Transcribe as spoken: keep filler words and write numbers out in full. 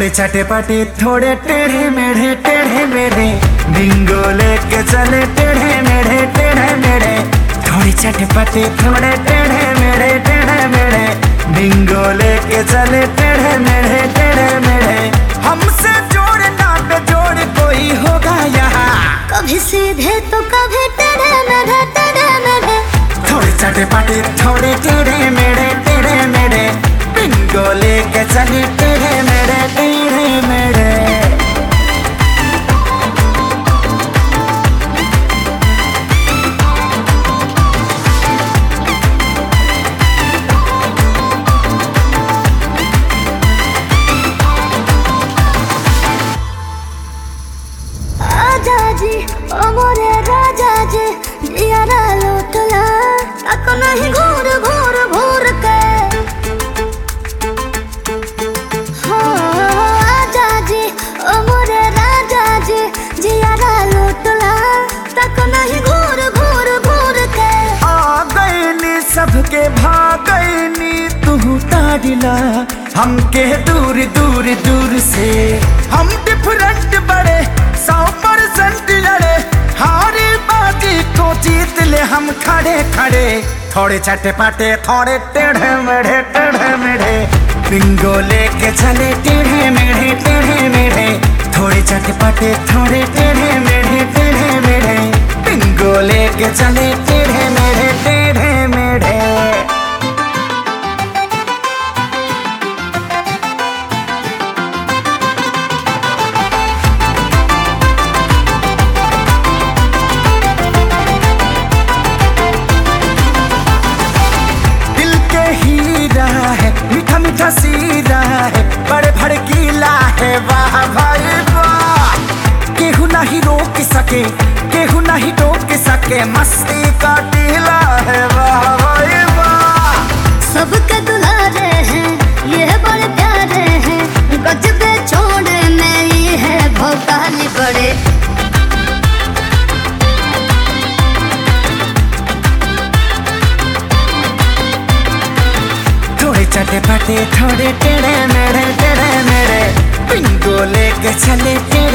थोड़े चटे पटे थोड़े टेढ़े मेढ़े टेढ़े मेढ़े, बिंगो लेके चले टेढ़े मेढ़े टेढ़े मेढ़े। थोड़े चटे पटे थोड़े टेढ़े मेढ़े टेढ़े मेढ़े, बिंगो लेके चले टेढ़े मेढ़े टेढ़े मेढ़े। हमसे जोड़ ना बेजोड़ कोई होगा यहाँ, कभी सीधे तो कभी टेढ़े मेढ़े टेढ़े मेढ़े। थोड़े चटे पटे थोड़े टेढ़े मेढ़े टेढ़े मेढ़े, बिंगो लेके चले टेढ़े मेढ़े टेढ़े मेढ़े। आजा जी ओ मोरे राजा जी, जियारा लौटला ताको नहीं घूर घूर घूर के। हाँ आजा जी ओ मोरे राजा जी, जियारा लौटला ताको नहीं घूर घूर घूर के। आ गईनी सबके भागईनी तू ताड़िला, हमके दूर दूर दूर से। हम डिफरेंट बड़े सौ परसेंट लड़े, हारी बाजी को जीत ले हम खड़े खड़े। थोड़े चटे पाटे थोड़े टेढ़े मेढ़े टेढ़े मेढ़े, बिंगो लेके चले टेढ़े मेढ़े टेढ़े मेढ़े। थोड़े चटे पाटे थोड़े टेढ़े मेढ़े टेढ़े मेढ़े, बिंगो लेके चले टेढ़े मेढ़े टेढ़े मेढ़े। मीठा मीठा सीरा है, बड़े भड़कीला है वाह भाई वाह। केहू नहीं रोक सके केहू नहीं टोक सके, मस्ती का टीला है वाह भाई वाह। सबके दुलारे हैं ये बड़े प्यारे हैं, गजबे छोड़े में ये है भोकाली बड़े। थोड़े चटे पटे थोड़े टेढ़े मेढ़े टेढ़े मेढ़े, बिंगो लेके चले टेढ़े